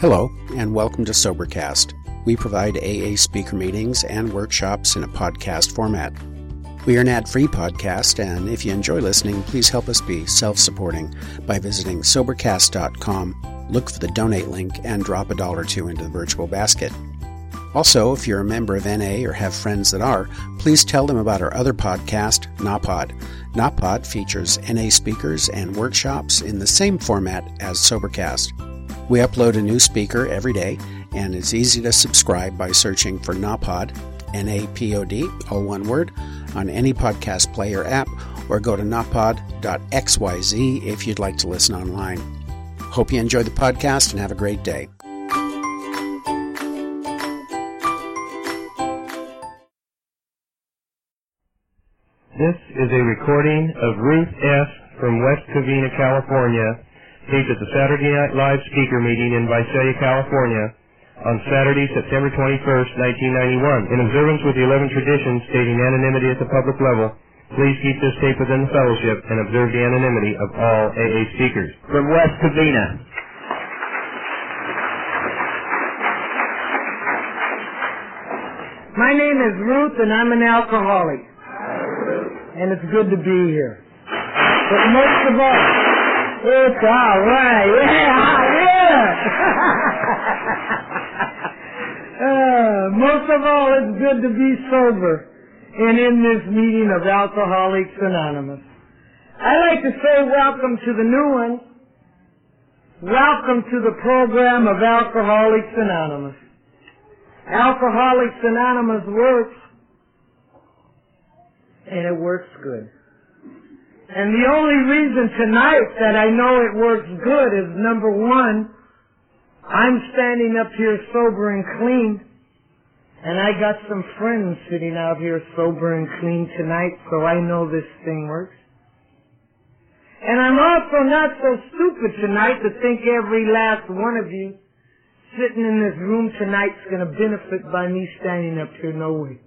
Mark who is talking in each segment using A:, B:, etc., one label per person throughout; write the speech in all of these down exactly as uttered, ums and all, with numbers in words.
A: Hello, and welcome to Sobercast. We provide A A speaker meetings and workshops in a podcast format. We are an ad-free podcast, and if you enjoy listening, please help us be self-supporting by visiting Sobercast dot com, look for the donate link, and drop a dollar or two into the virtual basket. Also, if you're a member of N A or have friends that are, please tell them about our other podcast, NAPOD. NAPOD features N A speakers and workshops in the same format as Sobercast. We upload a new speaker every day, and it's easy to subscribe by searching for NAPOD, N A P O D, all one word, on any podcast player app, or go to napod dot x y z if you'd like to listen online. Hope you enjoy the podcast and have a great day.
B: This is a recording of Ruth S. from West Covina, California, taped at the Saturday Night Live speaker meeting in Visalia, California, on Saturday, September twenty-first, nineteen ninety-one. In observance with the eleven traditions stating anonymity at the public level, please keep this tape within the fellowship and observe the anonymity of all A A speakers.
C: From West Covina.
D: My name is Ruth, and I'm an alcoholic. And it's good to be here. But most of all, it's all right. Yeah, yeah. uh, most of all, it's good to be sober and in this meeting of Alcoholics Anonymous. I like to say welcome to the new one. Welcome to the program of Alcoholics Anonymous. Alcoholics Anonymous works. And it works good. And the only reason tonight that I know it works good is, number one, I'm standing up here sober and clean, and I got some friends sitting out here sober and clean tonight, so I know this thing works. And I'm also not so stupid tonight to think every last one of you sitting in this room tonight's going to benefit by me standing up here. No way.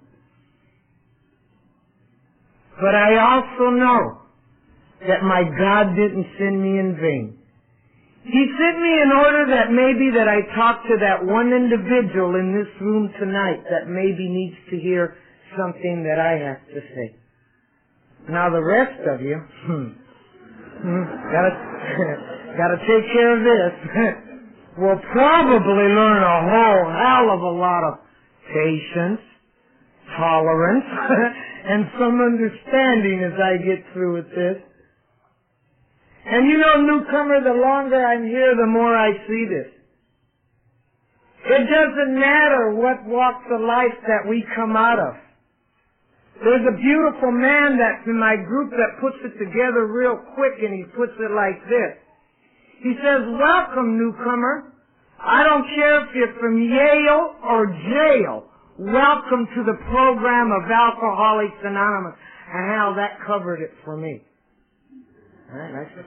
D: But I also know that my God didn't send me in vain. He sent me in order that maybe that I talk to that one individual in this room tonight that maybe needs to hear something that I have to say. Now the rest of you, hmm, hmm, gotta, gotta take care of this, will probably learn a whole hell of a lot of patience, tolerance, and some understanding as I get through with this. And you know, newcomer, the longer I'm here, the more I see this. It doesn't matter what walks of life that we come out of. There's a beautiful man that's in my group that puts it together real quick, and he puts it like this. He says, welcome, newcomer. I don't care if you're from Yale or jail. Welcome to the program of Alcoholics Anonymous. And how that covered it for me. All right, nice.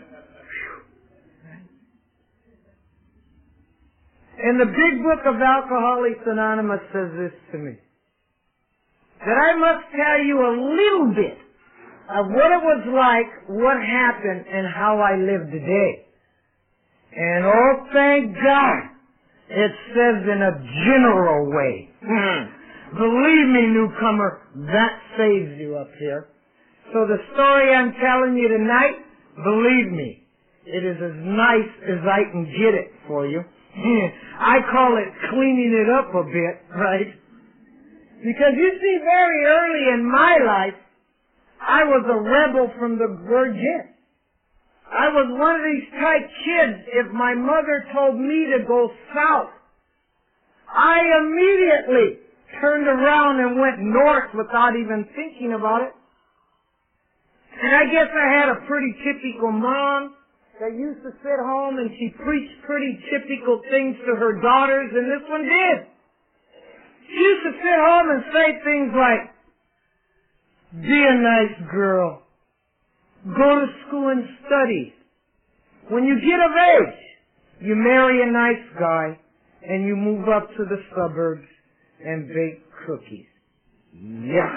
D: And the big book of Alcoholics Anonymous says this to me. That I must tell you a little bit of what it was like, what happened, and how I live today. And oh, thank God. It says in a general way. Hmm. Believe me, newcomer, that saves you up here. So the story I'm telling you tonight, believe me, it is as nice as I can get it for you. I call it cleaning it up a bit, right? Because you see, very early in my life, I was a rebel from the word get. I was one of these type kids, if my mother told me to go south, I immediately turned around and went north without even thinking about it. And I guess I had a pretty typical mom that used to sit home and she preached pretty typical things to her daughters, and this one did. She used to sit home and say things like, be a nice girl. Go to school and study. When you get of age, you marry a nice guy and you move up to the suburbs and bake cookies. Yeah.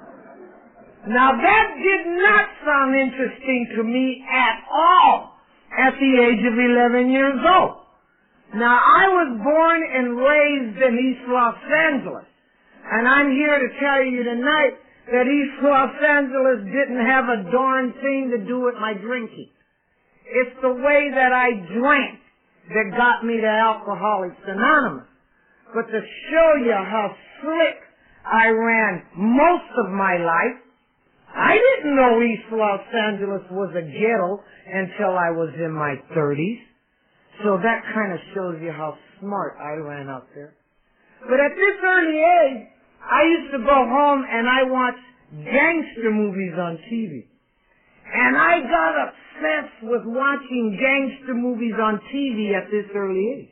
D: Now that did not sound interesting to me at all. at the age of eleven years old. Now, I was born and raised in East Los Angeles, and I'm here to tell you tonight that East Los Angeles didn't have a darn thing to do with my drinking. It's the way that I drank that got me to Alcoholics Anonymous. But to show you how slick I ran most of my life, I didn't know East Los Angeles was a ghetto until I was in my thirties. So that kind of shows you how smart I ran out there. But at this early age, I used to go home and I watched gangster movies on T V. And I got obsessed with watching gangster movies on T V at this early age.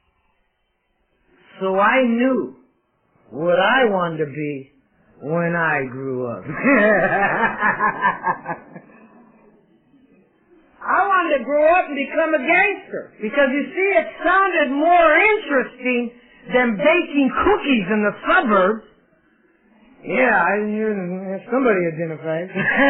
D: So I knew what I wanted to be when I grew up. I wanted to grow up and become a gangster because, you see, it sounded more interesting than baking cookies in the suburbs. Yeah, I hear somebody identified.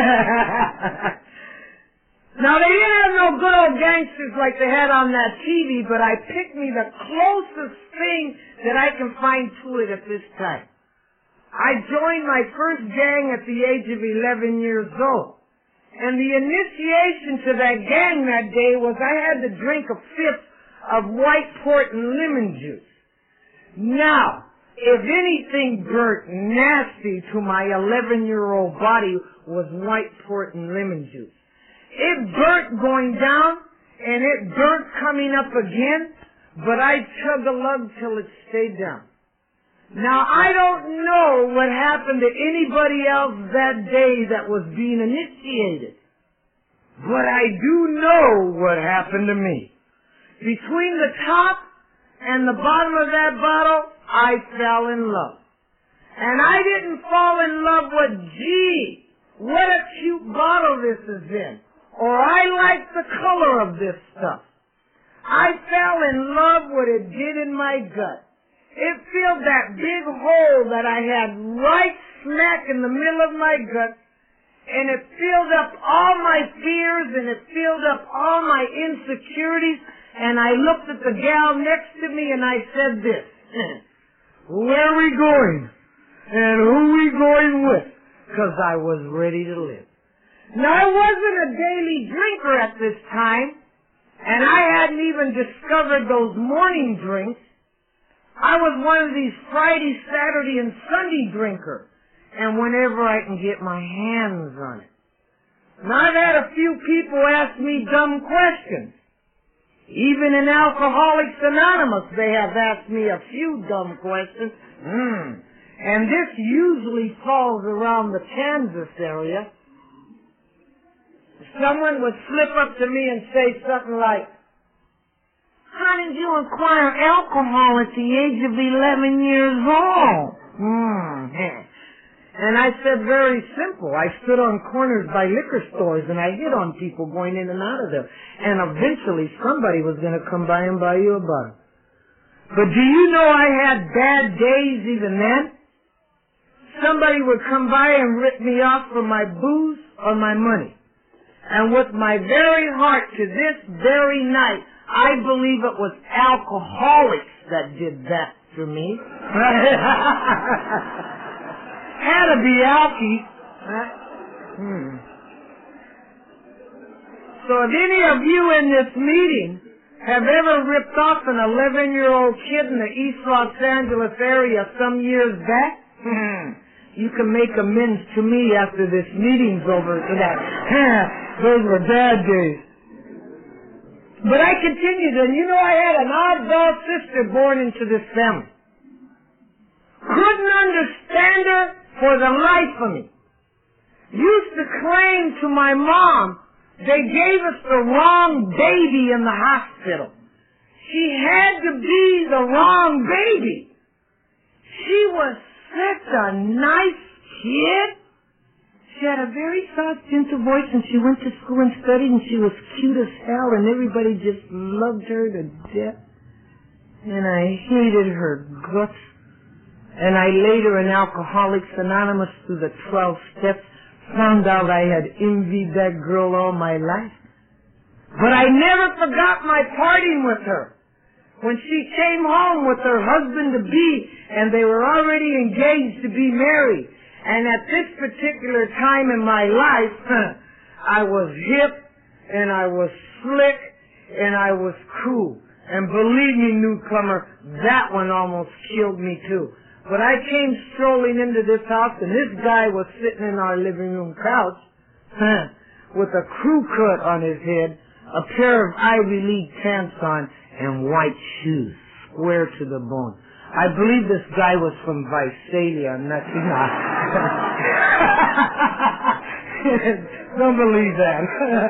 D: Now, they didn't have no good old gangsters like they had on that T V, but I picked me the closest thing that I can find to it at this time. I joined my first gang at the age of eleven years old. And the initiation to that gang that day was I had to drink a fifth of white port and lemon juice. Now, if anything burnt nasty to my eleven-year-old body was white port and lemon juice. It burnt going down, and it burnt coming up again, but I chugged a lug till it stayed down. Now, I don't know what happened to anybody else that day that was being initiated, but I do know what happened to me. Between the top and the bottom of that bottle, I fell in love. And I didn't fall in love with, gee, what a cute bottle this is in, or I like the color of this stuff. I fell in love with what it did in my gut. It filled that big hole that I had right smack in the middle of my gut, and it filled up all my fears, and it filled up all my insecurities, and I looked at the gal next to me and I said this, where are we going? And who are we going with? Because I was ready to live. Now, I wasn't a daily drinker at this time, and I hadn't even discovered those morning drinks. I was one of these Friday, Saturday, and Sunday drinkers, and whenever I can get my hands on it. Now, I've had a few people ask me dumb questions. Even in Alcoholics Anonymous, they have asked me a few dumb questions. Mm. And this usually falls around the Kansas area. Someone would slip up to me and say something like, how did you acquire alcohol at the age of eleven years old? Hmm. And I said, very simple. I stood on corners by liquor stores and I hit on people going in and out of there. And eventually somebody was going to come by and buy you a bottle. But do you know I had bad days even then? Somebody would come by and rip me off for my booze or my money. And with my very heart to this very night, I believe it was alcoholics that did that to me. Had to be alky. Hmm. So if any of you in this meeting have ever ripped off an eleven-year-old kid in the East Los Angeles area some years back, you can make amends to me after this meeting's over for that. Those were bad days. But I continued, and you know I had an oddball sister born into this family. Couldn't understand her for the life of me. Used to claim to my mom they gave us the wrong baby in the hospital. She had to be the wrong baby. She was such a nice kid. She had a very soft, gentle voice, and she went to school and studied, and she was cute as hell, and everybody just loved her to death. And I hated her guts. And I later in Alcoholics Anonymous through the twelve steps found out I had envied that girl all my life. But I never forgot my parting with her. When she came home with her husband-to-be, and they were already engaged to be married. And at this particular time in my life, I was hip, and I was slick, and I was cool. And believe me, newcomer, that one almost killed me too. But I came strolling into this house, and this guy was sitting in our living room couch, with a crew cut on his head, a pair of Ivy League pants on, and white shoes, square to the bone. I believe this guy was from Visalia. I'm not sure. Don't believe that.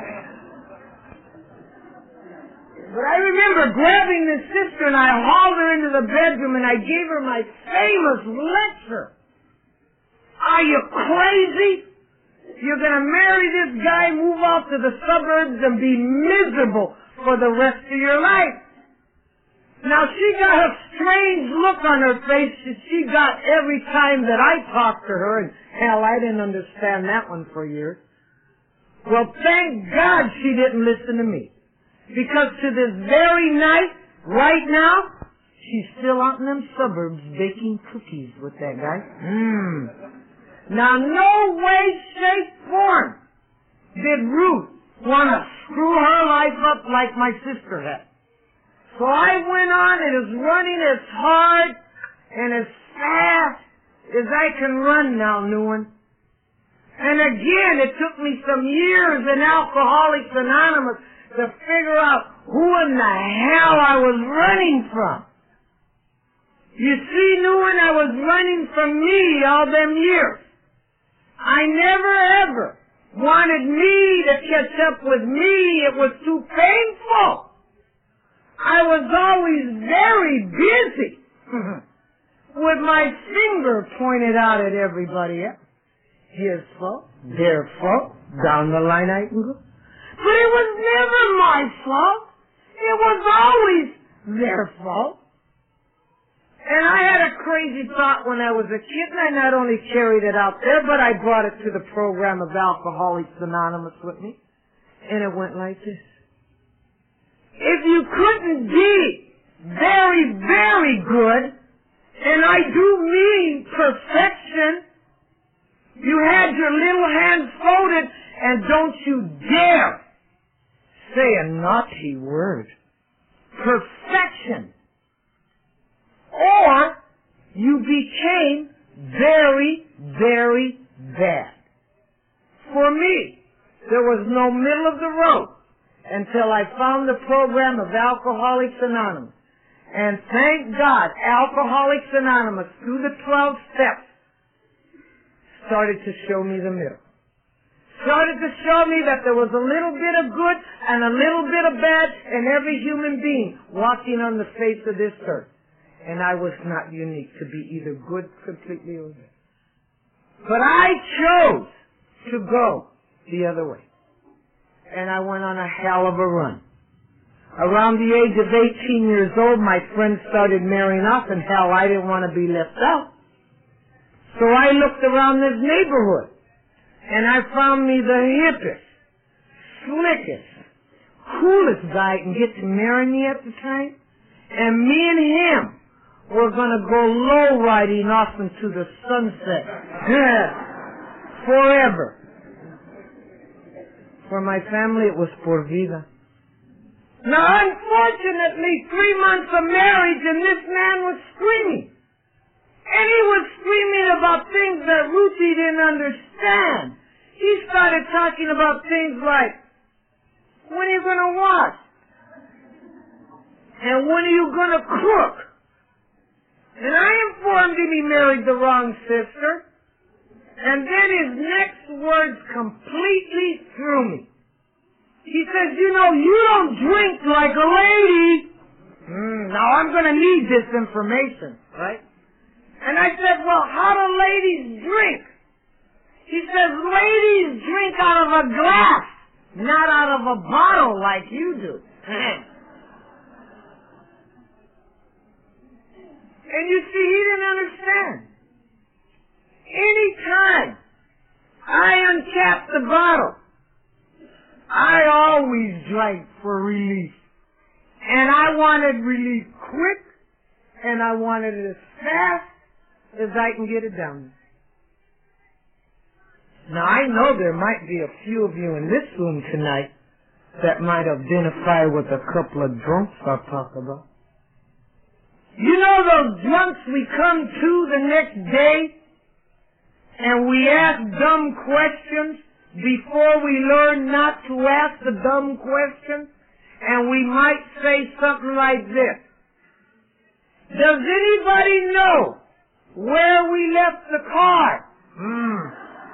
D: But I remember grabbing this sister, and I hauled her into the bedroom, and I gave her my famous lecture. Are you crazy? You're going to marry this guy, move out to the suburbs, and be miserable for the rest of your life. Now, she got a strange look on her face that she got every time that I talked to her, and hell, I didn't understand that one for years. Well, thank God she didn't listen to me. Because to this very night, right now, she's still out in them suburbs baking cookies with that guy. Mmm. Now, no way, shape, form did Ruth want to screw her life up like my sister had. So I went on and is running as hard and as fast as I can run now, new one. And again, it took me some years in Alcoholics Anonymous to figure out who in the hell I was running from. You see, new one, I was running from me all them years. I never ever wanted me to catch up with me. It was too painful. I was always very busy with my finger pointed out at everybody else. His fault, their fault, down the line I can go. But it was never my fault. It was always their fault. And I had a crazy thought when I was a kid, and I not only carried it out there, but I brought it to the program of Alcoholics Anonymous with me. And it went like this. If you couldn't be very, very good, and I do mean perfection, you had your little hands folded, and don't you dare say a naughty word. Perfection. Or you became very, very bad. For me, there was no middle of the road until I found the program of Alcoholics Anonymous. And thank God, Alcoholics Anonymous, through the twelve steps, started to show me the middle. Started to show me that there was a little bit of good and a little bit of bad in every human being walking on the face of this earth. And I was not unique to be either good completely or bad. But I chose to go the other way. And I went on a hell of a run. Around the age of eighteen years old, my friends started marrying off, and hell, I didn't want to be left out. So I looked around this neighborhood, and I found me the hippest, slickest, coolest guy can get to marry me at the time. And me and him were going to go low-riding off into the sunset. Forever. For my family, it was por vida. Now, unfortunately, three months of marriage and this man was screaming. And he was screaming about things that Ruthie didn't understand. He started talking about things like, when are you going to wash? And when are you going to cook? And I informed him he married the wrong sister. And then his next words completely threw me. He says, you know, you don't drink like a lady. Mm, now I'm going to need this information, right? And I said, well, how do ladies drink? He says, ladies drink out of a glass, not out of a bottle like you do. And you see, he didn't understand. Any time I uncapped the bottle, I always drank for relief. And I wanted relief quick, and I wanted it as fast as I can get it down. Now, I know there might be a few of you in this room tonight that might identify with a couple of drunks I'll talk about. You know those drunks we come to the next day and we ask dumb questions before we learn not to ask the dumb questions, and we might say something like this. Does anybody know where we left the car? Hmm.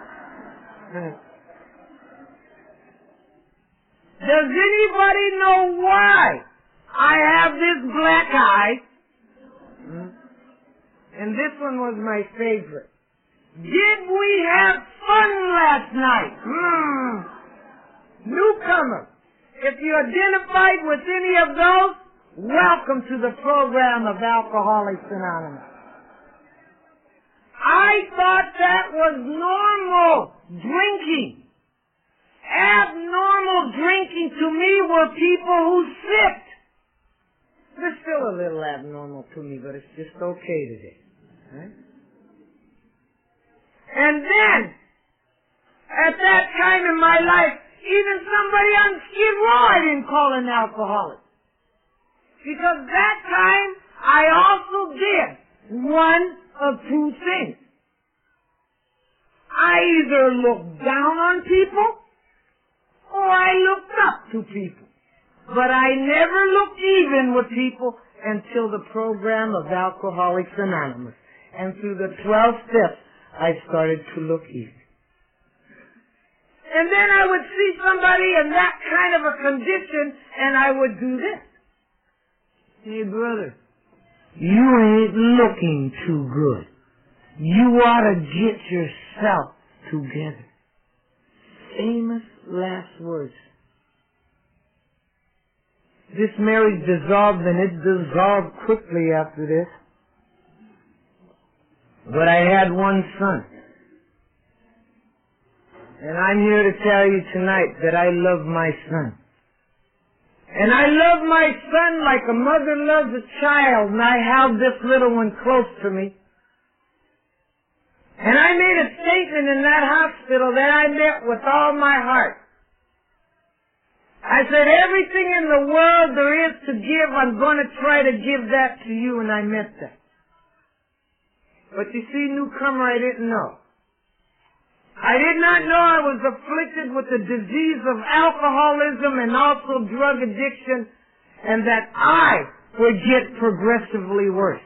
D: Does anybody know why I have this black eye? Hmm. And this one was my favorite. Did we have fun last night? Hmm. Newcomer, if you identified with any of those, welcome to the program of Alcoholics Anonymous. I thought that was normal drinking. Abnormal drinking to me were people who sipped. They're still a little abnormal to me, but it's just okay today. Right? And then, at that time in my life, even somebody on Skid Row I didn't call an alcoholic. Because that time, I also did one of two things. I either looked down on people, or I looked up to people. But I never looked even with people until the program of Alcoholics Anonymous. And through the twelve steps, I started to look even. And then I would see somebody in that kind of a condition, and I would do this. Hey, brother, you ain't looking too good. You ought to get yourself together. Famous last words. This marriage dissolved, and it dissolved quickly after this. But I had one son. And I'm here to tell you tonight that I love my son. And I love my son like a mother loves a child, and I held this little one close to me. And I made a statement in that hospital that I meant with all my heart. I said, everything in the world there is to give, I'm going to try to give that to you, and I meant that. But you see, newcomer, I didn't know. I did not know I was afflicted with the disease of alcoholism and also drug addiction, and that I would get progressively worse.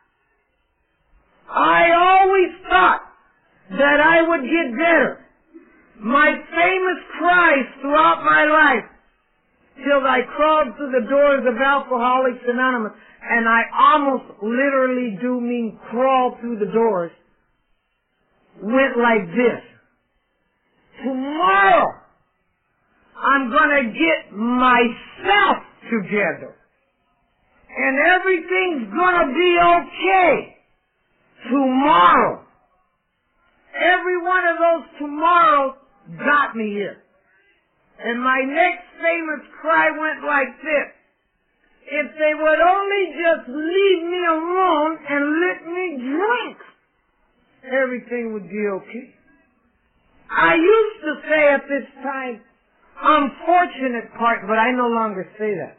D: I always thought that I would get better. My famous cries throughout my life, till I crawled through the doors of Alcoholics Anonymous, and I almost literally do mean crawl through the doors, went like this. Tomorrow, I'm going to get myself together. And everything's going to be okay. Tomorrow. Every one of those tomorrows got me here. And my next famous cry went like this. If they would only just leave me alone and let me drink, everything would be okay. I used to say at this time, unfortunate part, but I no longer say that.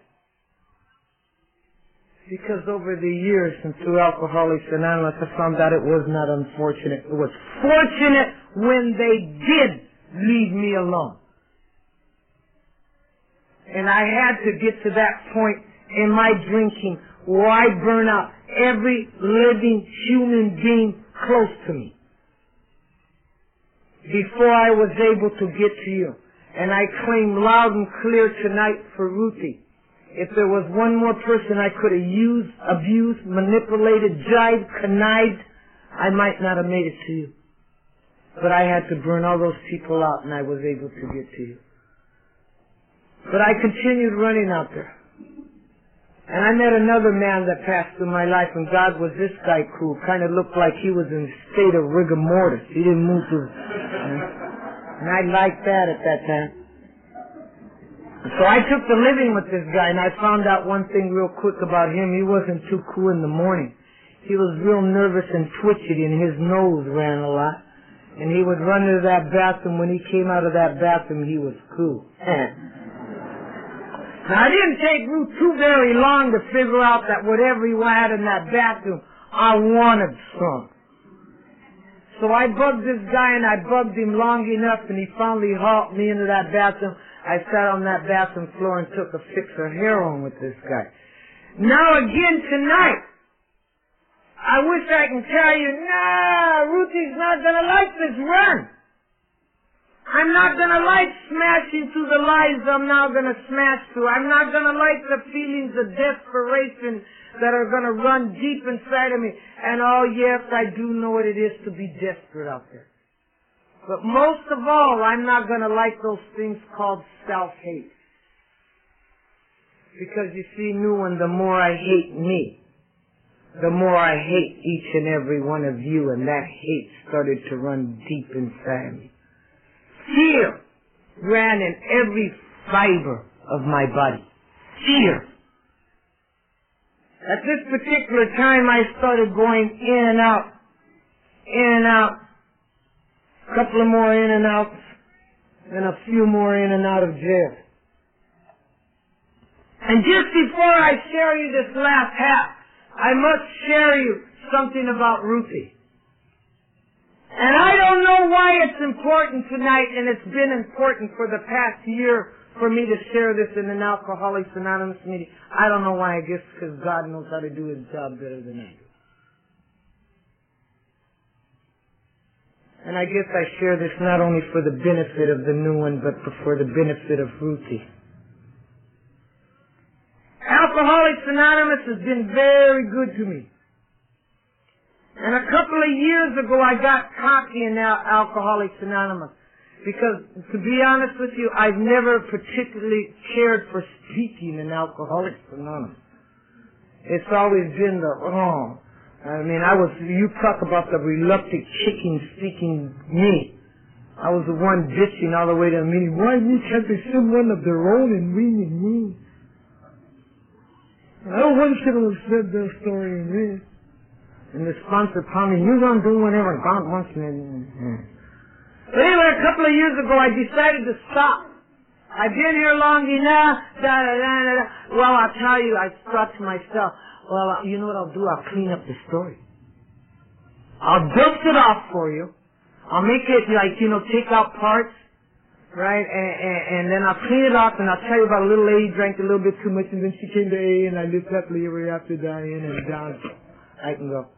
D: Because over the years and through Alcoholics Anonymous, I found out it was not unfortunate. It was fortunate when they did leave me alone. And I had to get to that point in my drinking where I burn out every living human being close to me before I was able to get to you. And I claim loud and clear tonight for Ruthie, if there was one more person I could have used, abused, manipulated, jibed, connived, I might not have made it to you. But I had to burn all those people out, and I was able to get to you. But I continued running out there. And I met another man that passed through my life, and God was this guy cool. Kind of looked like he was in a state of rigor mortis. He didn't move to... And I liked that at that time. So I took to living with this guy, and I found out one thing real quick about him. He wasn't too cool in the morning. He was real nervous and twitchy, and his nose ran a lot. And he would run into that bathroom. When he came out of that bathroom, he was cool. Now, it didn't take Ruth too very long to figure out that whatever he had in that bathroom, I wanted some. So I bugged this guy, and I bugged him long enough, and he finally hauled me into that bathroom. I sat on that bathroom floor and took a fix of heroin with this guy. Now again tonight, I wish I can tell you, nah, Ruthie's not going to like this run. I'm not going to like smashing through the lies I'm now going to smash through. I'm not going to like the feelings of desperation that are going to run deep inside of me. And oh yes, I do know what it is to be desperate out there. But most of all, I'm not going to like those things called self-hate. Because you see, new one, the more I hate me, the more I hate each and every one of you, and that hate started to run deep inside me. Fear ran in every fiber of my body. Fear. At this particular time, I started going in and out, in and out. A couple of more in and outs, and a few more in and out of jail. And just before I share you this last half, I must share you something about Ruthie. And I don't know why it's important tonight, and it's been important for the past year for me to share this in an Alcoholics Anonymous meeting. I don't know why. I guess because God knows how to do his job better than I do. And I guess I share this not only for the benefit of the new one, but for the benefit of Ruthie. Alcoholics Anonymous has been very good to me. And a couple of years ago, I got cocky in Al- Alcoholics Anonymous. Because, to be honest with you, I've never particularly cared for speaking in Alcoholics Anonymous. It's always been the, oh, I mean, I was, you talk about the reluctant chicken speaking me. I was the one bitching all the way to the meeting. Why you can't be someone of their own and reading me? I don't want to have said their story in me. And the sponsor told me, you're going to do whatever God wants you to do. But anyway, a couple of years ago, I decided to stop. I've been here long enough. Da, da, da, da. Well, I'll tell you, I thought to myself, well, you know what I'll do? I'll clean up the story. I'll dust it off for you. I'll make it like, you know, take out parts, right? And, and, and then I'll clean it off, and I'll tell you about a little lady drank a little bit too much, and then she came to A, and I lived happily ever after, dying, and down. I can go.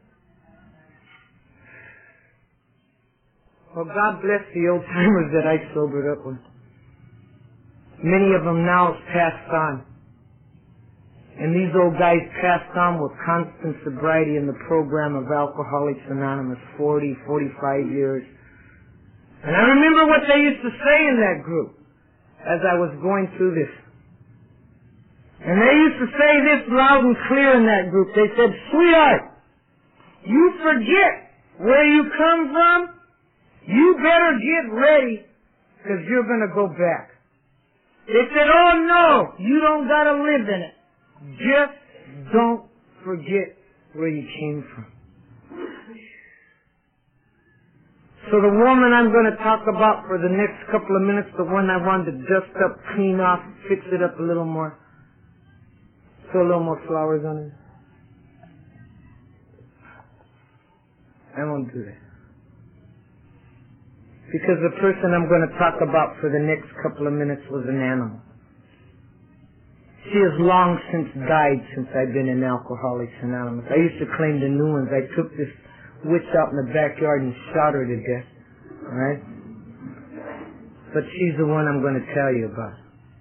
D: Well, God bless the old timers that I sobered up with. Many of them now have passed on. And these old guys passed on with constant sobriety in the program of Alcoholics Anonymous, forty, forty-five years. And I remember what they used to say in that group as I was going through this. And they used to say this loud and clear in that group. They said, sweetheart, you forget where you come from. You better get ready because you're going to go back. They said, oh no, you don't got to live in it. Just don't forget where you came from. So the woman I'm going to talk about for the next couple of minutes, the one I wanted to dust up, clean off, fix it up a little more, throw a little more flowers on it. I won't do that. Because the person I'm going to talk about for the next couple of minutes was an animal. She has long since died since I've been in Alcoholics Anonymous. I used to claim the new ones. I took this witch out in the backyard and shot her to death. Alright? But she's the one I'm going to tell you about.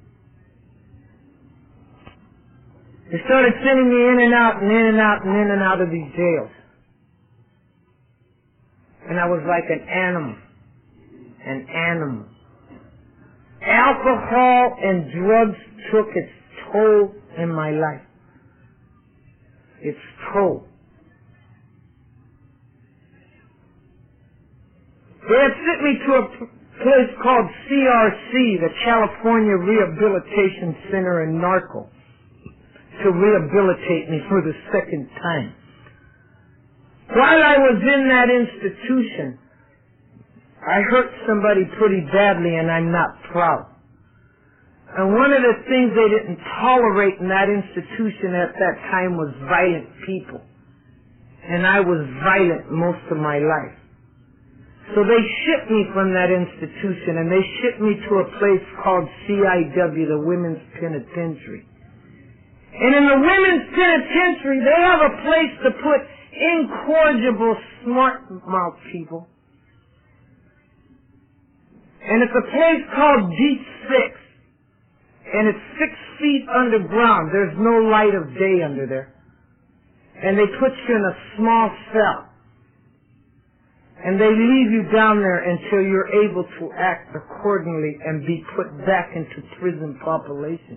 D: They started sending me in and out and in and out and in and out of these jails. And I was like an animal. An animal. Alcohol and drugs took its toll in my life. Its toll. They had sent me to a place called C R C, the California Rehabilitation Center in Narco, to rehabilitate me for the second time. While I was in that institution, I hurt somebody pretty badly, and I'm not proud. And one of the things they didn't tolerate in that institution at that time was violent people. And I was violent most of my life. So they shipped me from that institution, and they shipped me to a place called C I W, the Women's Penitentiary. And in the Women's Penitentiary, they have a place to put incorrigible, smart-mouth people. And it's a place called Deep Six. And it's six feet underground. There's no light of day under there. And they put you in a small cell. And they leave you down there until you're able to act accordingly and be put back into prison population.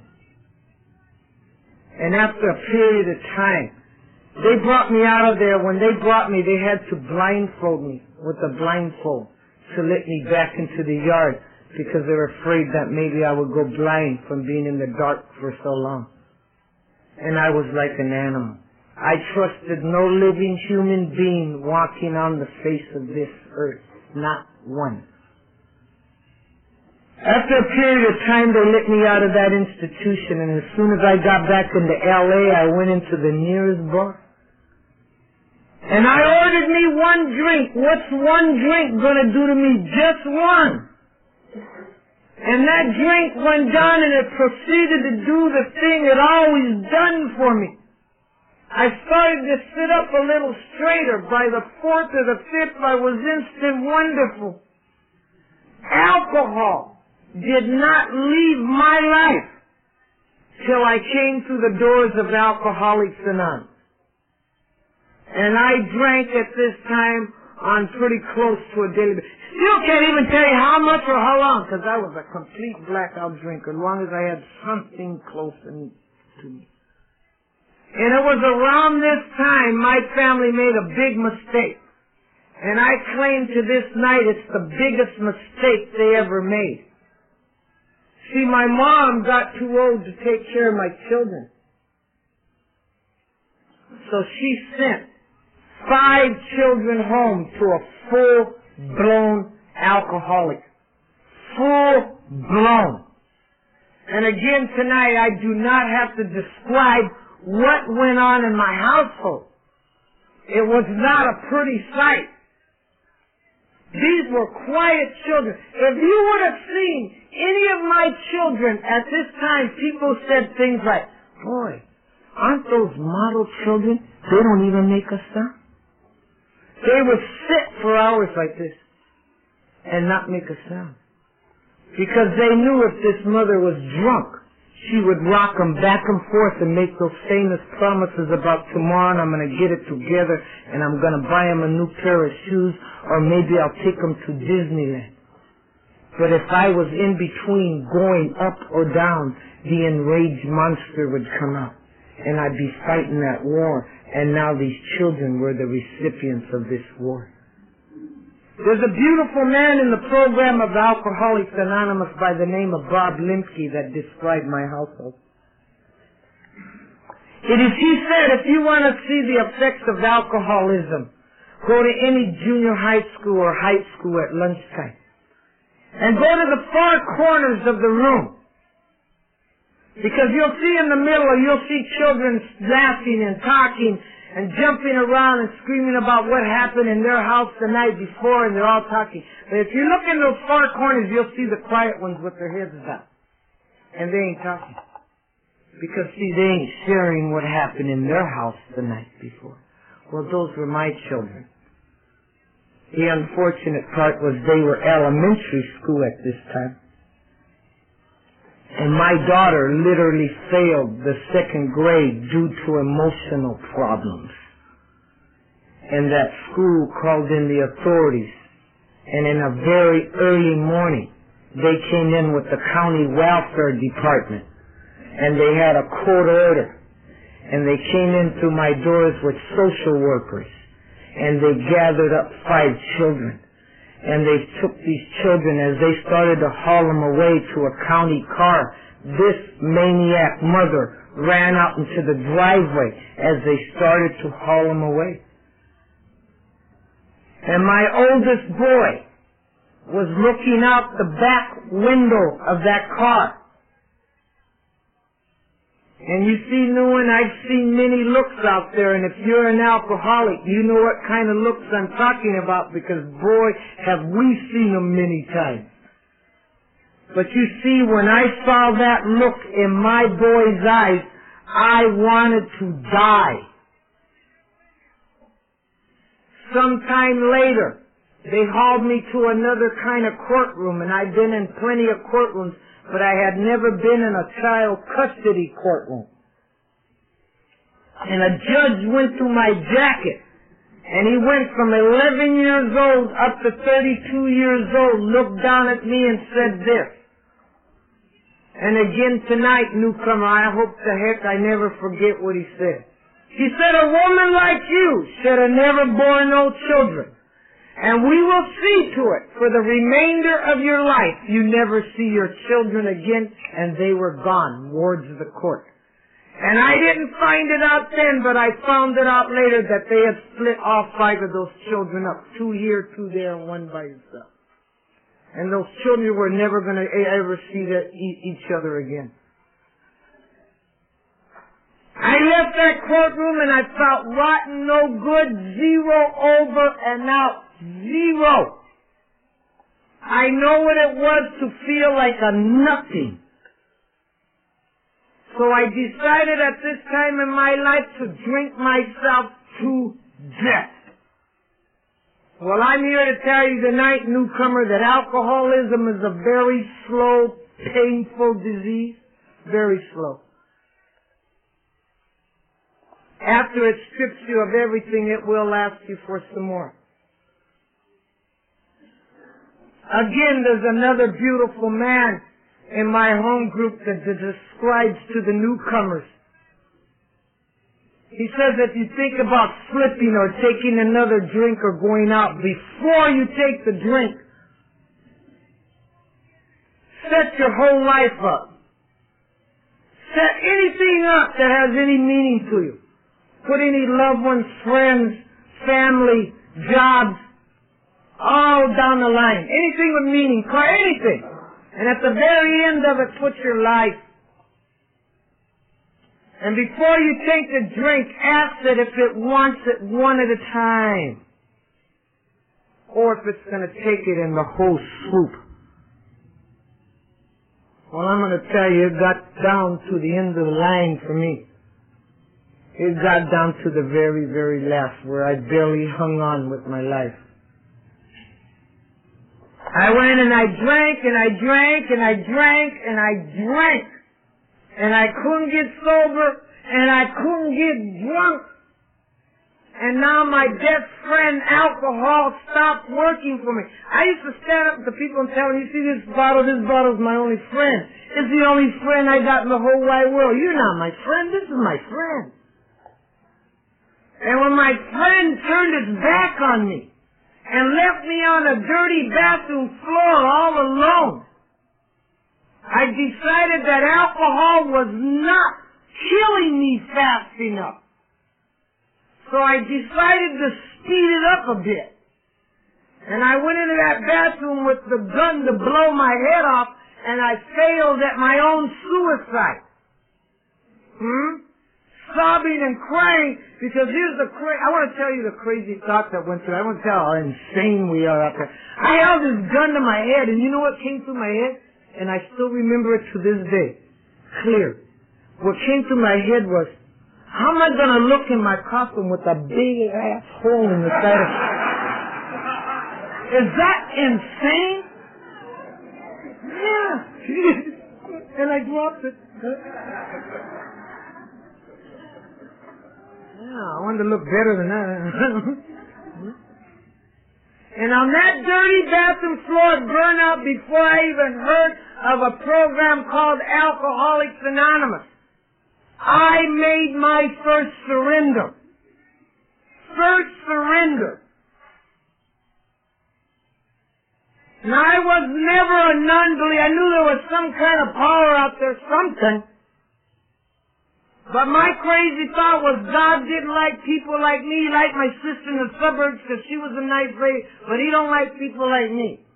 D: And after a period of time, they brought me out of there. When they brought me, they had to blindfold me with a blindfold to let me back into the yard, because they were afraid that maybe I would go blind from being in the dark for so long. And I was like an animal. I trusted no living human being walking on the face of this earth. Not one. After a period of time, they let me out of that institution, and as soon as I got back into L A, I went into the nearest bar. And I ordered me one drink. What's one drink gonna do to me? Just one. And that drink went down, and it proceeded to do the thing it always done for me. I started to sit up a little straighter. By the fourth or the fifth, I was instant wonderful. Alcohol did not leave my life till I came through the doors of Alcoholics Anonymous. And I drank at this time on pretty close to a daily basis. Still can't even tell you how much or how long, because I was a complete blackout drinker, as long as I had something close to me. And it was around this time my family made a big mistake. And I claim to this night it's the biggest mistake they ever made. See, my mom got too old to take care of my children. So she sent five children home to a full-blown alcoholic. Full-blown. And again tonight, I do not have to describe what went on in my household. It was not a pretty sight. These were quiet children. If you would have seen any of my children at this time, people said things like, boy, aren't those model children? They don't even make a sound. They would sit for hours like this and not make a sound. Because they knew if this mother was drunk, she would rock them back and forth and make those famous promises about tomorrow, and I'm going to get it together, and I'm going to buy them a new pair of shoes, or maybe I'll take them to Disneyland. But if I was in between going up or down, the enraged monster would come out, and I'd be fighting that war, and now these children were the recipients of this war. There's a beautiful man in the program of Alcoholics Anonymous by the name of Bob Limke that described my household. It is, he said, if you want to see the effects of alcoholism, go to any junior high school or high school at lunchtime. And go to the far corners of the room. Because you'll see in the middle, or you'll see children laughing and talking and jumping around and screaming about what happened in their house the night before, and they're all talking. But if you look in those far corners, you'll see the quiet ones with their heads down. And they ain't talking. Because, see, they ain't sharing what happened in their house the night before. Well, those were my children. The unfortunate part was they were elementary school at this time. And my daughter literally failed the second grade due to emotional problems. And that school called in the authorities. And in a very early morning, they came in with the county welfare department. And they had a court order. And they came in through my doors with social workers. And they gathered up five children. and they took these children. As they started to haul them away to a county car, this maniac mother ran out into the driveway as they started to haul them away. And my oldest boy was looking out the back window of that car. And you see, Nguyen, I've seen many looks out there, and if you're an alcoholic, you know what kind of looks I'm talking about, because boy, have we seen them many times. But you see, when I saw that look in my boy's eyes, I wanted to die. Sometime later, they hauled me to another kind of courtroom, and I've been in plenty of courtrooms, but I had never been in a child custody courtroom. And a judge went through my jacket, and he went from eleven years old up to thirty-two years old, looked down at me and said this. And again tonight, newcomer, I hope to heck I never forget what he said. He said, a woman like you should have never borne no children. And we will see to it for the remainder of your life you never see your children again. And they were gone, wards of the court. And I didn't find it out then, but I found it out later that they had split all five of those children up. Two here, two there, and one by himself. And those children were never going to ever see that, each other again. I left that courtroom and I felt rotten, no good, zero, over and out. Zero. I know what it was to feel like a nothing. So I decided at this time in my life to drink myself to death. Well, I'm here to tell you tonight, newcomer, that alcoholism is a very slow, painful disease. Very slow. After it strips you of everything, it will ask you for some more. Again, there's another beautiful man in my home group that describes to the newcomers. He says if you think about slipping or taking another drink or going out, before you take the drink, set your whole life up. Set anything up that has any meaning to you. Put any loved ones, friends, family, jobs, all down the line. Anything with meaning, anything. And at the very end of it, put your life. And before you take the drink, ask it if it wants it one at a time. Or if it's going to take it in the whole swoop. Well, I'm going to tell you, it got down to the end of the line for me. It got down to the very, very last, where I barely hung on with my life. I went and I drank and I drank and I drank and I drank. And I couldn't get sober and I couldn't get drunk. And now my best friend, alcohol, stopped working for me. I used to stand up to people and tell them, you see this bottle, this bottle's my only friend. It's the only friend I got in the whole wide world. You're not my friend, this is my friend. And when my friend turned his back on me and left me on a dirty bathroom floor all alone, I decided that alcohol was not killing me fast enough. So I decided to speed it up a bit. And I went into that bathroom with the gun to blow my head off, and I failed at my own suicide. Hmm? Sobbing and crying, because here's the cra- I want to tell you the crazy thought that went through. I want to tell how insane we are out there. I held this gun to my head, and you know what came through my head? And I still remember it to this day. Clear. What came through my head was, how am I going to look in my coffin with a big ass hole in the side of it? Is that insane? Yeah. And I dropped it. Yeah, I wanted to look better than that. And on that dirty bathroom floor burned out before I even heard of a program called Alcoholics Anonymous. I made my first surrender. First surrender. Now, I was never a non-believer. I knew there was some kind of power out there, something. But my crazy thought was God didn't like people like me. He liked my sister in the suburbs because she was a nice lady, but He don't like people like me.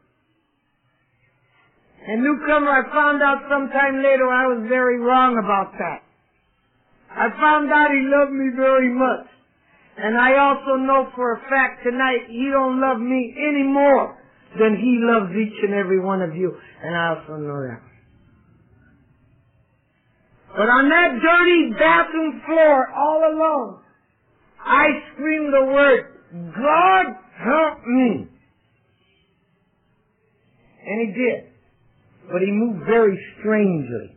D: And newcomer, I found out sometime later I was very wrong about that. I found out He loved me very much. And I also know for a fact tonight He don't love me any more than He loves each and every one of you. And I also know that. But on that dirty bathroom floor, all alone, I screamed the word, God help me. And He did. But He moved very strangely.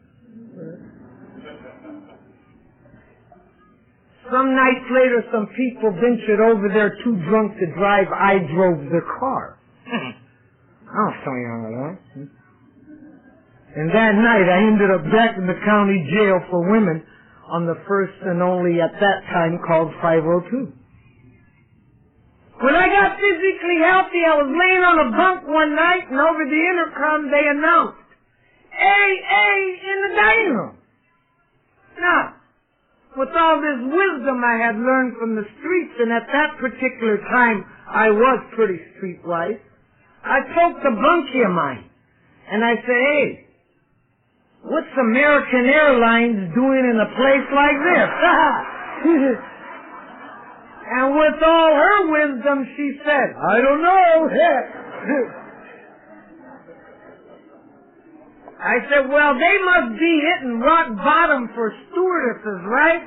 D: Some nights later, some people ventured over there too drunk to drive. I drove their car. I'll show you how it went. And that night, I ended up back in the county jail for women on the first and only at that time called five oh two. When I got physically healthy, I was laying on a bunk one night, and over the intercom they announced, A A in the dining room. Now, with all this wisdom I had learned from the streets, and at that particular time I was pretty streetwise, I poked the bunkie of mine, and I said, hey, what's American Airlines doing in a place like this? And with all her wisdom, she said, I don't know. I said, well, they must be hitting rock bottom for stewardesses, right?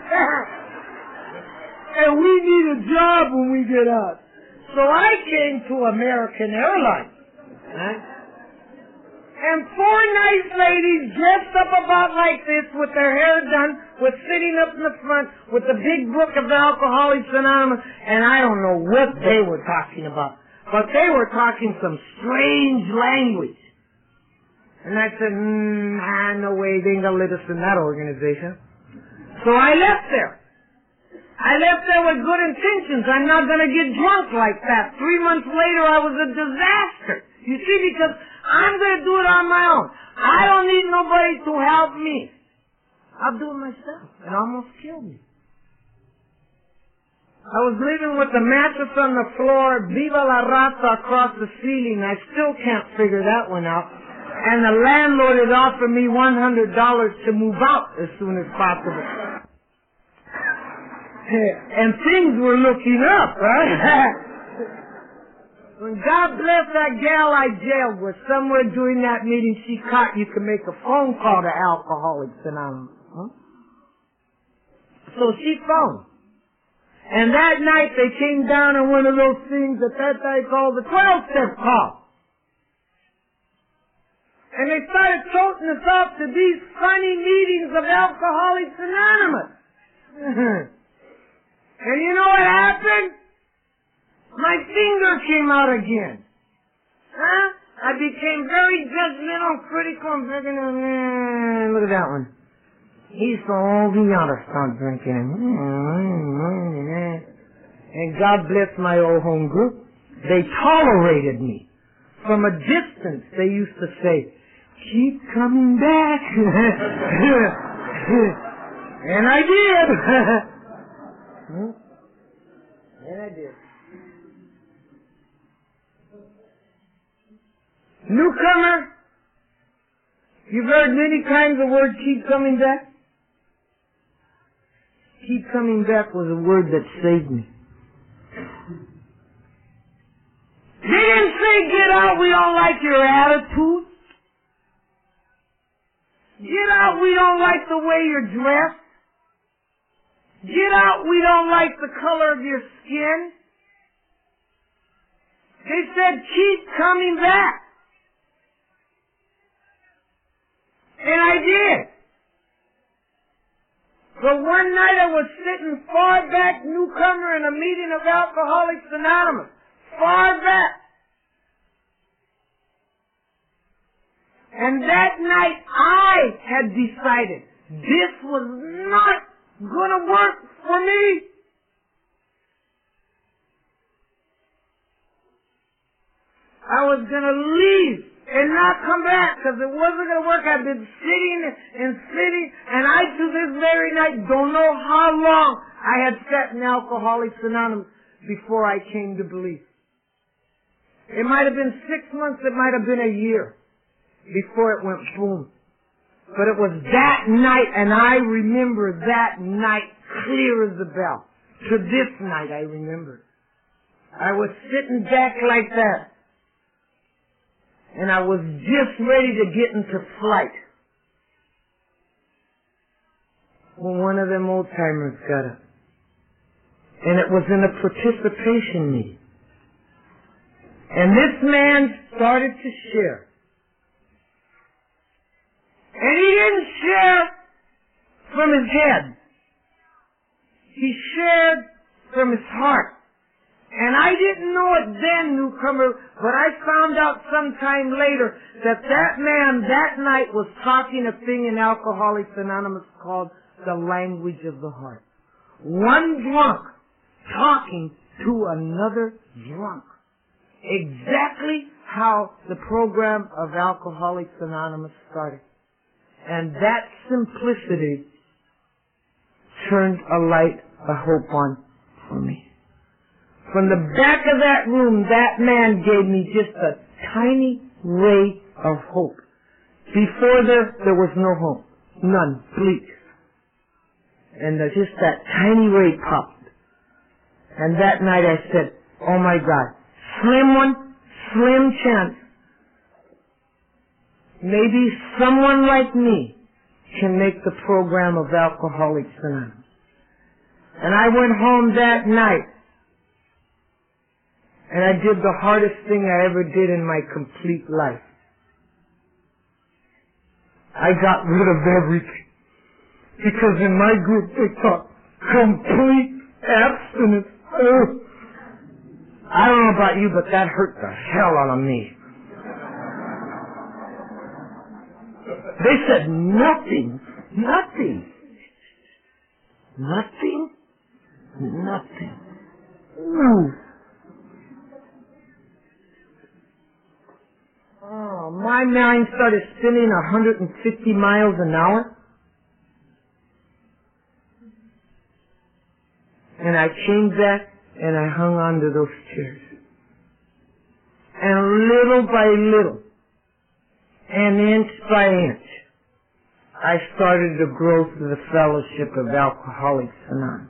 D: And we need a job when we get out. So I came to American Airlines. Right? And four nice ladies dressed up about like this with their hair done, with sitting up in the front with the big book of Alcoholics Anonymous, and I don't know what they were talking about, but they were talking some strange language. And I said, mm, nah, no way, they ain't gonna let us in that organization. So I left there. I left there with good intentions. I'm not gonna get drunk like that. Three months later, I was a disaster. You see, because I'm going to do it on my own. I don't need nobody to help me. I'll do it myself. It almost killed me. I was living with the mattress on the floor, Viva la Raza across the ceiling. I still can't figure that one out. And the landlord had offered me one hundred dollars to move out as soon as possible. And things were looking up, right? When God bless that gal I jailed with, somewhere during that meeting she caught you can make a phone call to Alcoholics Anonymous. Huh? So she phoned. And that night they came down on one of those things that that they call the twelve-step call. And they started toting us off to these funny meetings of Alcoholics Anonymous. And you know what happened? My finger came out again. Huh? I became very judgmental, critical, and thinking, mm, look at that one. He's so old, he ought to start drinking. And God bless my old home group. They tolerated me. From a distance, they used to say, keep coming back. And I did. And I did. Newcomer, you've heard many times the word keep coming back. Keep coming back was a word that saved me. They didn't say, get out, we don't like your attitude. Get out, we don't like the way you're dressed. Get out, we don't like the color of your skin. They said, keep coming back. And I did. But one night I was sitting far back, newcomer, in a meeting of Alcoholics Anonymous. Far back. And that night I had decided this was not going to work for me. I was going to leave and not come back because it wasn't going to work. I've been sitting and sitting, and I, to this very night, don't know how long I had sat in Alcoholics Anonymous before I came to believe. It might have been six months, it might have been a year before it went boom. But it was that night, and I remember that night clear as a bell. To this night, I remember. I was sitting back like that, and I was just ready to get into flight when one of them old-timers got up. And it was in a participation meeting. And this man started to share. And he didn't share from his head. He shared from his heart. And I didn't know it then, newcomer, but I found out sometime later that that man that night was talking a thing in Alcoholics Anonymous called the language of the heart. One drunk talking to another drunk. Exactly how the program of Alcoholics Anonymous started. And that simplicity turned a light of hope on for me. From the back of that room, that man gave me just a tiny ray of hope. Before there, there was no hope. None. Bleak. And uh, just that tiny ray popped. And that night I said, oh my God, slim one, slim chance. Maybe someone like me can make the program of Alcoholics Anonymous. And I went home that night, and I did the hardest thing I ever did in my complete life. I got rid of everything. Because in my group they taught complete abstinence. Oh, I don't know about you, but that hurt the hell out of me. They said nothing, nothing, nothing, nothing. Ooh. Oh, my mind started spinning one hundred fifty miles an hour. And I came back and I hung on to those chairs. And little by little, and inch by inch, I started to grow through the fellowship of Alcoholics Anonymous.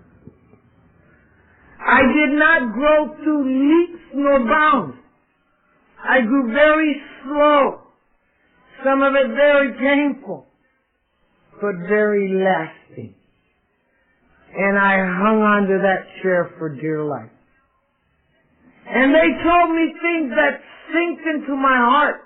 D: I did not grow through leaps nor bounds. I grew very slow, some of it very painful, but very lasting. And I hung on to that chair for dear life. And they told me things that sinked into my heart.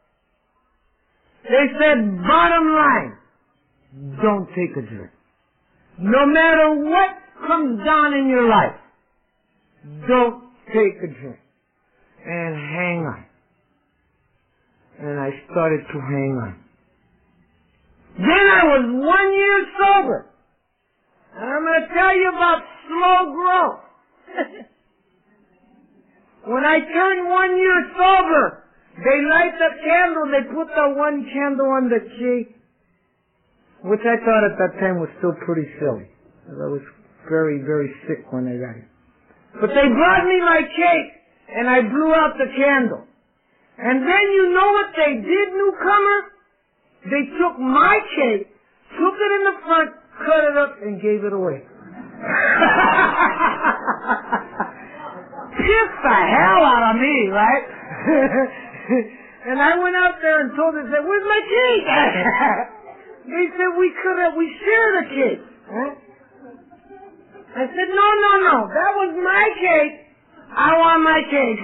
D: They said, bottom line, don't take a drink. No matter what comes down in your life, don't take a drink. And hang on. And I started to hang on. Then I was one year sober. And I'm going to tell you about slow growth. When I turned one year sober, they light the candle, they put the one candle on the cake, which I thought at that time was still pretty silly. I was very, very sick when I got it. But they brought me my cake, and I blew out the candle. And then you know what they did, newcomer? They took my cake, took it in the front, cut it up, and gave it away. Pissed the hell out of me, right? And I went out there and told them, said, where's my cake? They said, we could have, we share the cake. Huh? I said, no, no, no, that was my cake. I want my cake.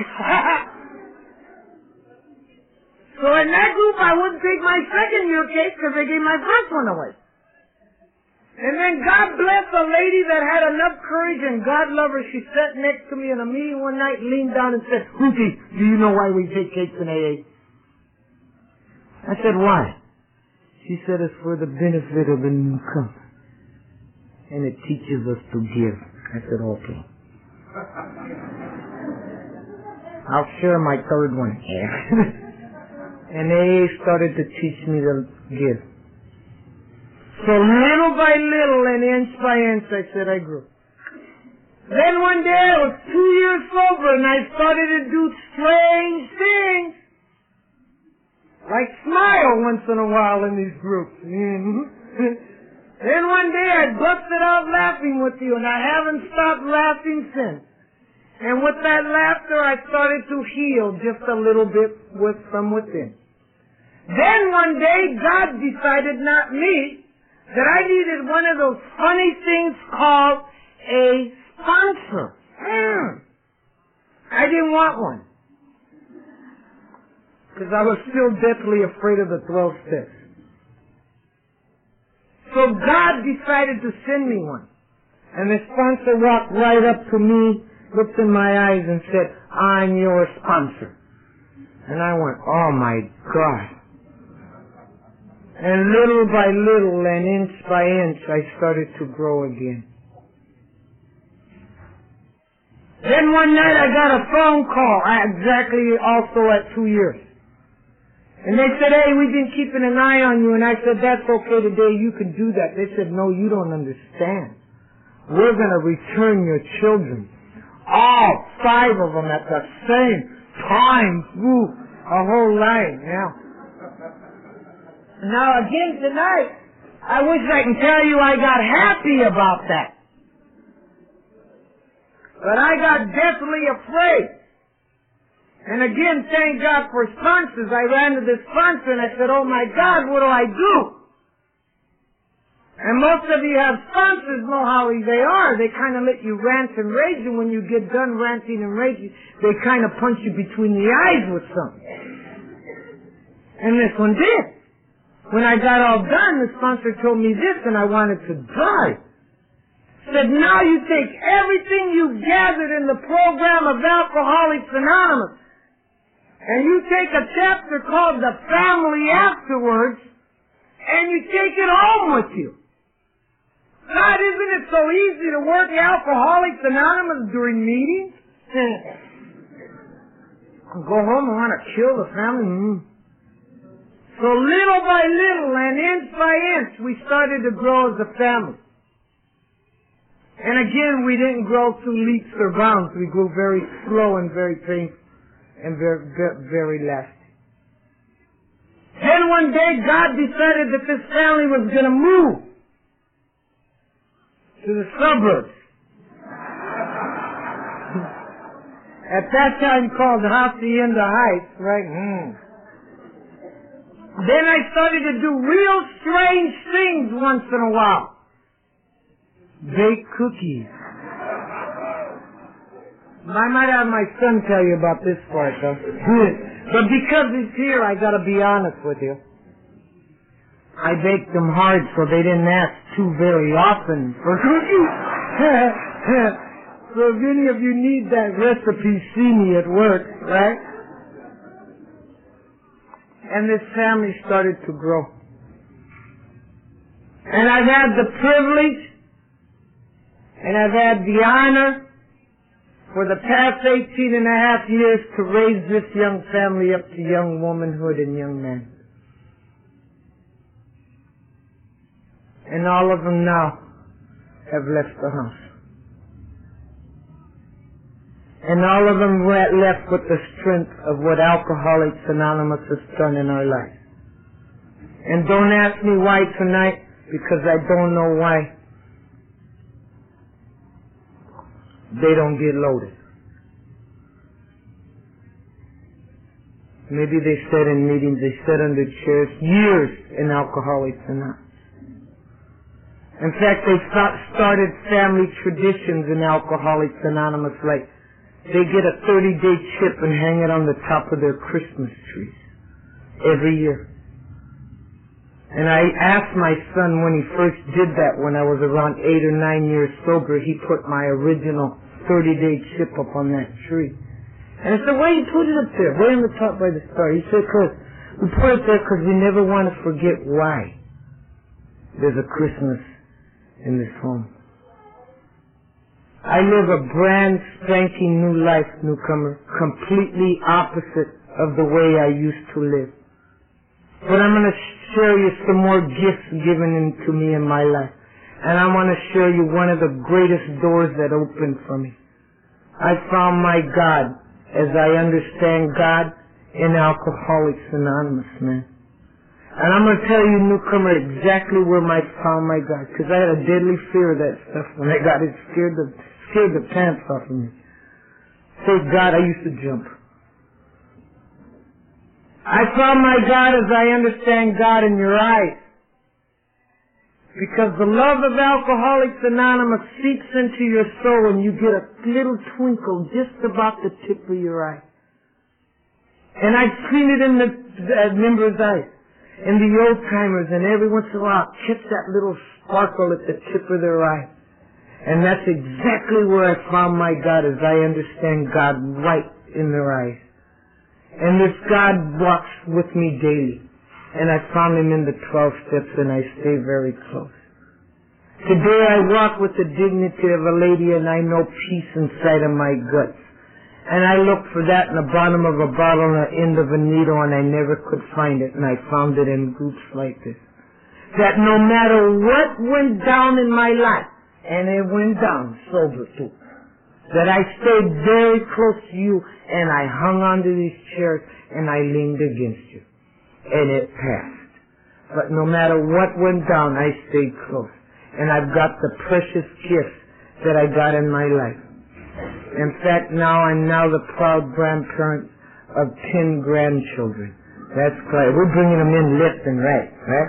D: So in that group, I wouldn't take my second year cake because they gave my first one away. And then God bless a lady that had enough courage, and God love her. She sat next to me in a meeting one night, leaned down and said, Ruthie, do you know why we take cakes in A A? I said, why? She said, it's for the benefit of the newcomer. And it teaches us to give. I said, okay. I'll share my third one here. And A A started to teach me to give. So little by little and inch by inch, I said I grew. Then one day I was two years sober and I started to do strange things. Like smile once in a while in these groups. Then one day I busted out laughing with you and I haven't stopped laughing since. And with that laughter I started to heal just a little bit with from within. Then one day God decided, not me, that I needed one of those funny things called a sponsor. Mm. I didn't want one. Because I was still deathly afraid of the twelve steps. So God decided to send me one. And the sponsor walked right up to me, looked in my eyes and said, I'm your sponsor. And I went, oh my God. And little by little and inch by inch, I started to grow again. Then one night I got a phone call, exactly also at two years. And they said, hey, we've been keeping an eye on you. And I said, that's okay today, you can do that. They said, no, you don't understand. We're going to return your children. All five of them at the same time through a whole line. Yeah. Now again tonight, I wish I can tell you I got happy about that. But I got deathly afraid. And again, thank God for sponsors. I ran to this sponsor and I said, oh my God, what do I do? And most of you have sponsors, know how they are. They kind of let you rant and rage, and when you get done ranting and raging, they kind of punch you between the eyes with something. And this one did. When I got all done, the sponsor told me this, and I wanted to die. Said, now you take everything you gathered in the program of Alcoholics Anonymous, and you take a chapter called The Family Afterwards, and you take it home with you. God, isn't it so easy to work Alcoholics Anonymous during meetings? Go home and want to kill the family? Mm. So little by little and inch by inch, we started to grow as a family. And again, we didn't grow through leaps or bounds. We grew very slow and very painful and very, very lasting. Then one day, God decided that this family was going to move to the suburbs. At that time called Hacienda Heights, right? Mm. Then I started to do real strange things once in a while. Bake cookies. I might have my son tell you about this part, though. But because he's here, I gotta be honest with you. I baked them hard so they didn't ask too very often for cookies. So if any of you need that recipe, see me at work, right? And this family started to grow. And I've had the privilege and I've had the honor for the past eighteen and a half years to raise this young family up to young womanhood and young men. And all of them now have left the house. And all of them were left with the strength of what Alcoholics Anonymous has done in our life. And don't ask me why tonight, because I don't know why they don't get loaded. Maybe they sat in meetings, they sat under chairs years in Alcoholics Anonymous. In fact, they started family traditions in Alcoholics Anonymous, like they get a thirty-day chip and hang it on the top of their Christmas trees every year. And I asked my son when he first did that, when I was around eight or nine years sober, he put my original thirty-day chip up on that tree. And I said, why you put it up there, way on the top by the star? He said, because we put it there because we never want to forget why there's a Christmas in this home. I live a brand spanking new life, newcomer, completely opposite of the way I used to live. But I'm going to share you some more gifts given to me in my life. And I want to show you one of the greatest doors that opened for me. I found my God, as I understand God, in Alcoholics Anonymous, man. And I'm going to tell you, newcomer, exactly where I found my God, because I had a deadly fear of that stuff when I got it. Scared the, scared the pants off of me. Say, God, I used to jump. I found my God as I understand God in your eyes. Because the love of Alcoholics Anonymous seeps into your soul and you get a little twinkle just about the tip of your eye. And I've seen it in the uh, members' eyes, in the old-timers, and every once in a while I'll catch that little sparkle at the tip of their eye. And that's exactly where I found my God as I understand God right in their eyes. And this God walks with me daily. And I found him in the twelve steps and I stay very close. Today I walk with the dignity of a lady and I know peace inside of my guts. And I looked for that in the bottom of a bottle and the end of a needle and I never could find it. And I found it in groups like this. That no matter what went down in my life, and it went down sober too, that I stayed very close to you and I hung onto these chairs and I leaned against you. And it passed. But no matter what went down, I stayed close. And I've got the precious gifts that I got in my life. In fact, now I'm now the proud grandparent of ten grandchildren. That's great. We're bringing them in left and right, right?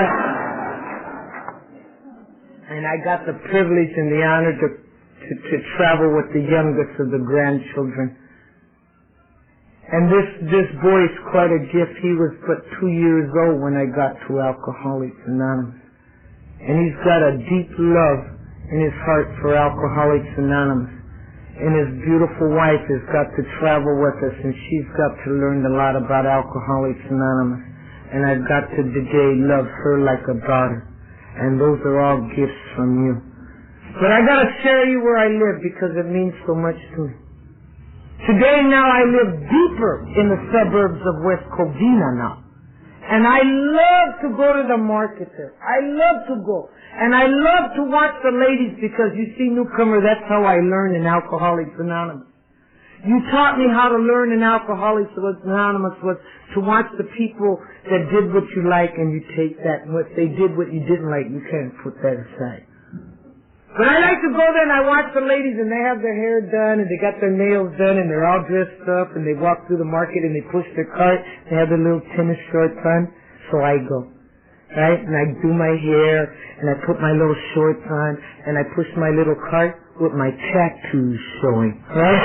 D: And I got the privilege and the honor to, to, to travel with the youngest of the grandchildren. And this, this boy is quite a gift. He was but two years old when I got to Alcoholics Anonymous. And he's got a deep love in his heart for Alcoholics Anonymous. And his beautiful wife has got to travel with us, and she's got to learn a lot about Alcoholics Anonymous. And I've got to today love her like a daughter. And those are all gifts from you. But I gotta share you where I live because it means so much to me. Today now I live deeper in the suburbs of West Covina now. And I love to go to the market there. I love to go. And I love to watch the ladies because you see, newcomer, that's how I learned in Alcoholics Anonymous. You taught me how to learn in Alcoholics Anonymous was to watch the people that did what you like and you take that. And if they did what you didn't like, you can't put that aside. But I like to go there and I watch the ladies and they have their hair done and they got their nails done and they're all dressed up and they walk through the market and they push their cart. They have their little tennis shorts on. So I go. Right? And I do my hair and I put my little shorts on and I push my little cart with my tattoos showing. Right?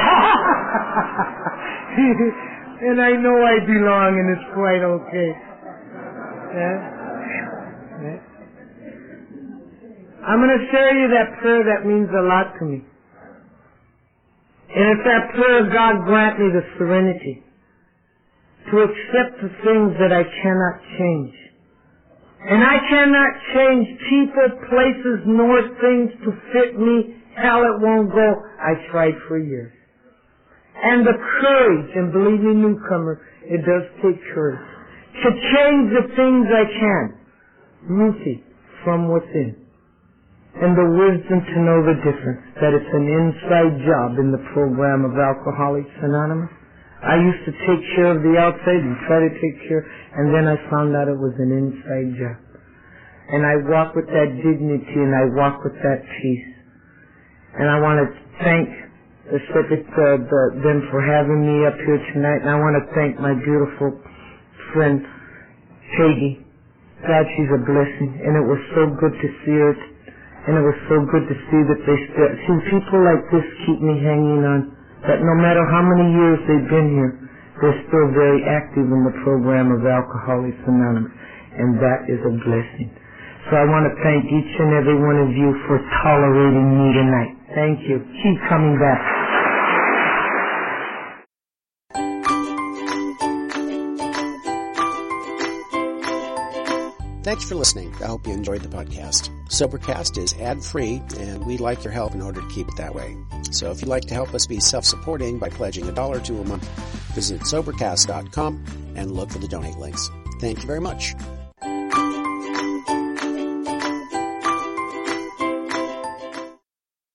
D: And I know I belong and it's quite okay. Yeah? Yeah? I'm going to share you that prayer that means a lot to me. And it's that prayer, God grant me the serenity to accept the things that I cannot change. And I cannot change people, places, nor things to fit me. Hell, it won't go. I tried for years. And the courage, and believe me, newcomer, it does take courage, to change the things I can, rooted from within. And the wisdom to know the difference, that it's an inside job in the program of Alcoholics Anonymous. I used to take care of the outside and try to take care, and then I found out it was an inside job. And I walk with that dignity and I walk with that peace. And I want to thank the Secret, uh, the, them for having me up here tonight, and I want to thank my beautiful friend, Peggy. God, she's a blessing, and it was so good to see her. And it was so good to see that they still, see, people like this keep me hanging on, that no matter how many years they've been here, they're still very active in the program of Alcoholics Anonymous. And that is a blessing. So I want to thank each and every one of you for tolerating me tonight. Thank you. Keep coming back.
A: Thanks for listening. I hope you enjoyed the podcast. Sobercast is ad-free, and we'd like your help in order to keep it that way. So if you'd like to help us be self-supporting by pledging a dollar to a month, visit Sobercast dot com and look for the donate links. Thank you very much.